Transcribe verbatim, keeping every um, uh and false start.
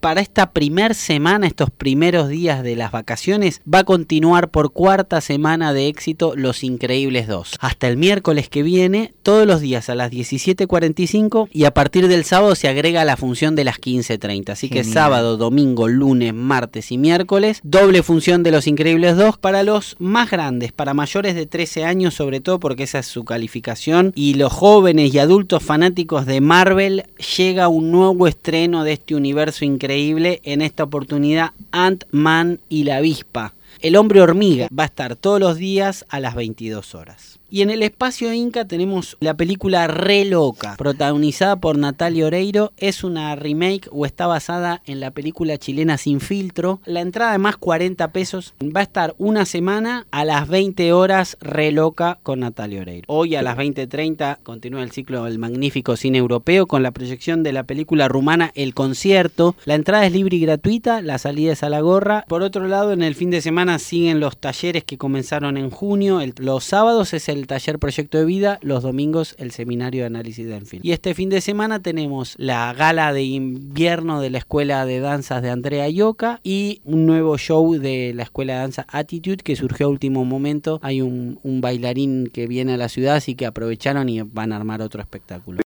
para esta primer semana, estos primeros días de las vacaciones, va a continuar por cuarta semana de éxito Los Increíbles dos. Hasta el miércoles que viene, todos los días a las diecisiete cuarenta y cinco, y a partir del sábado se agrega la función de las quince treinta. Así Genial. Que sábado, domingo, lunes, martes y miércoles, doble función de Los Increíbles dos para los más grandes, para mayores de trece años sobre todo, porque esa es su calificación, y los jóvenes y adultos fanáticos de Marvel. Llega un nuevo estreno de este universo increíble, en esta oportunidad Ant-Man y la avispa. El hombre hormiga va a estar todos los días a las veintidós horas. Y en el espacio Inca tenemos la película Re Loca, protagonizada por Natalia Oreiro. Es una remake o está basada en la película chilena Sin Filtro. La entrada de más cuarenta pesos. Va a estar una semana a las veinte horas Re Loca con Natalia Oreiro. Hoy a las veinte treinta continúa el ciclo del magnífico cine europeo con la proyección de la película rumana El Concierto. La entrada es libre y gratuita, la salida es a la gorra. Por otro lado, en el fin de semana siguen los talleres que comenzaron en junio. El, los sábados es el el taller Proyecto de Vida, los domingos el seminario de análisis del film. Y este fin de semana tenemos la gala de invierno de la Escuela de Danzas de Andrea Ioca y un nuevo show de la Escuela de Danza Attitude que surgió a último momento. Hay un, un bailarín que viene a la ciudad, así que aprovecharon y van a armar otro espectáculo.